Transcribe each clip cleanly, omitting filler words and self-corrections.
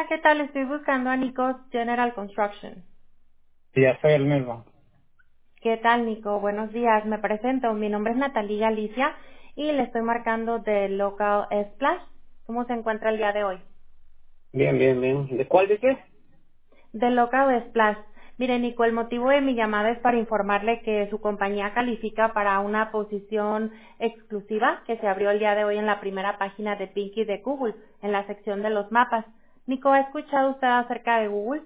Hola, ¿qué tal? Estoy buscando a Nico General Construction. Sí, ya soy el mismo. ¿Qué tal, Nico? Buenos días. Me presento. Mi nombre es Natalie Galicia y le estoy marcando de Local Splash. ¿Cómo se encuentra el día de hoy? Bien, bien, bien. ¿De cuál dices? De Local Splash. Mire, Nico, el motivo de mi llamada es para informarle que su compañía califica para una posición exclusiva que se abrió el día de hoy en la primera página de Pinky de Google, en la sección de los mapas. Nico, ¿ha escuchado usted acerca de Google?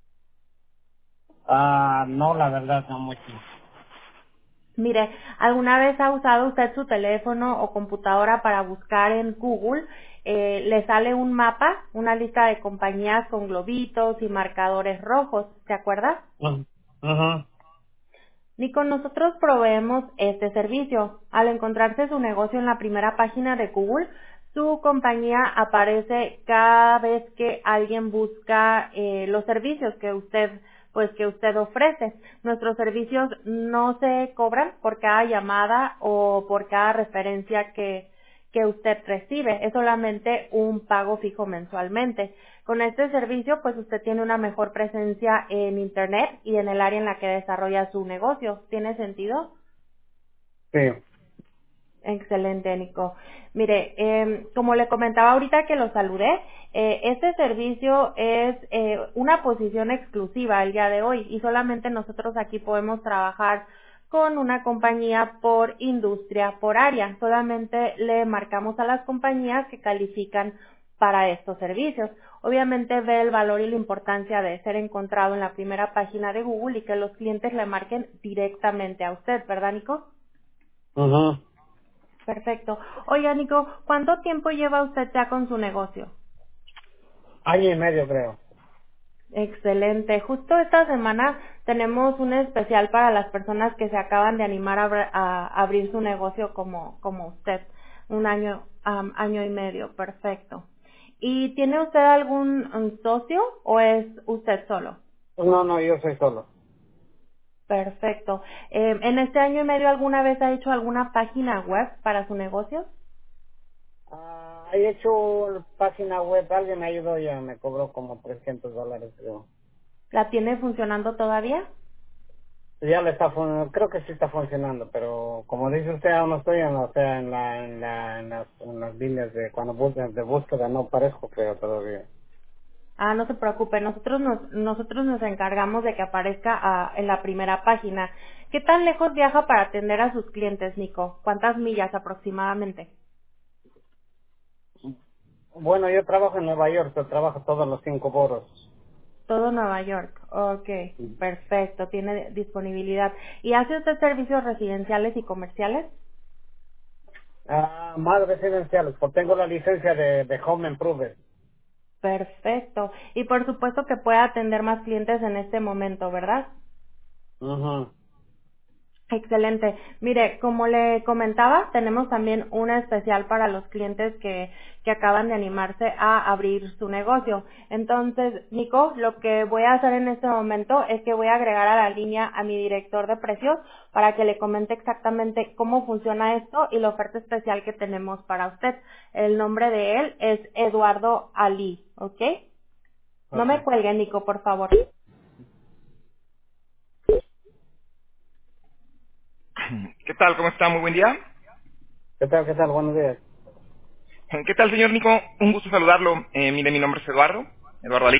No, la verdad, no mucho. Mire, ¿alguna vez ha usado usted su teléfono o computadora para buscar en Google? Le sale un mapa, una lista de compañías con globitos y marcadores rojos, ¿se acuerda? Ujú, ujú. Ni con nosotros proveemos este servicio. Al encontrarse su negocio en la primera página de Google, su compañía aparece cada vez que alguien busca los servicios que usted ofrece. Nuestros servicios no se cobran por cada llamada o por cada referencia que usted recibe. Es solamente un pago fijo mensualmente. Con este servicio, pues usted tiene una mejor presencia en Internet y en el área en la que desarrolla su negocio. ¿Tiene sentido? Sí. Excelente, Nico. Mire, como le comentaba ahorita que lo saludé, este servicio es una posición exclusiva el día de hoy y solamente nosotros aquí podemos trabajar con una compañía por industria, por área. Solamente le marcamos a las compañías que califican para estos servicios. Obviamente ve el valor y la importancia de ser encontrado en la primera página de Google y que los clientes le marquen directamente a usted, ¿verdad, Nico? Ujú. Perfecto. Oiga, Nico, ¿cuánto tiempo lleva usted ya con su negocio? Año y medio, creo. Excelente. Justo esta semana tenemos un especial para las personas que se acaban de animar a abrir su negocio como usted. Un año, año y medio. Perfecto. ¿Y tiene usted algún socio o es usted solo? No, no, yo soy solo. Perfecto. ¿En este año y medio alguna vez ha hecho alguna página web para su negocio? He hecho una página web, alguien me ayudó ya, me cobró como $300, creo. ¿La tiene funcionando todavía? Ya le está creo que sí está funcionando, pero como dice usted, aún no estoy o sea, en las líneas de cuando buscan de búsqueda, no parezco, pero todavía. Ah, no se preocupe, nosotros nos encargamos de que aparezca en la primera página. ¿Qué tan lejos viaja para atender a sus clientes, Nico? ¿Cuántas millas aproximadamente? Bueno, yo trabajo en Nueva York, yo trabajo todos los 5 boroughs. Todo Nueva York. Ok, perfecto, tiene disponibilidad. ¿Y hace usted servicios residenciales y comerciales? Más residenciales, porque tengo la licencia de Home Improvement. Perfecto. Y por supuesto que puede atender más clientes en este momento, ¿verdad? Ujú. Excelente. Mire, como le comentaba, tenemos también una especial para los clientes que acaban de animarse a abrir su negocio. Entonces, Nico, lo que voy a hacer en este momento es que voy a agregar a la línea a mi director de precios para que le comente exactamente cómo funciona esto y la oferta especial que tenemos para usted. El nombre de él es Eduardo Ali, ¿ok? No Ok. me cuelgue, Nico, por favor. ¿Qué tal? ¿Cómo está? Muy buen día. ¿Qué tal, qué tal? Buenos días. ¿Qué tal, señor Nico? Un gusto saludarlo. Mire, mi nombre es Eduardo Ali.